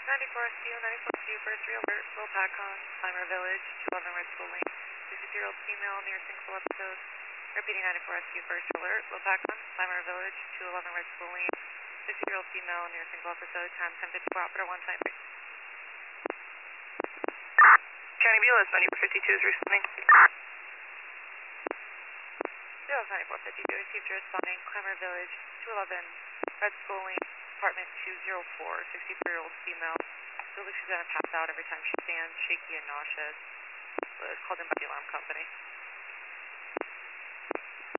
94SU, 94SU, first alert, Will Pacon, Climber Village, 211 Red School Lane, 60-year-old female near single episode. Repeating 94SU, first alert, Will Pacon, Climber Village, 211 Red School Lane, 60-year-old female near single episode, time 10:54, operator 153. County Bulis, 9452 is responding. Bulis 9452 received responding, Climber Village, 211 Red School Lane, apartment 204, 63-year-old female. Feels like she's gonna pass out every time she stands, shaky and nauseous. Called in by the alarm company.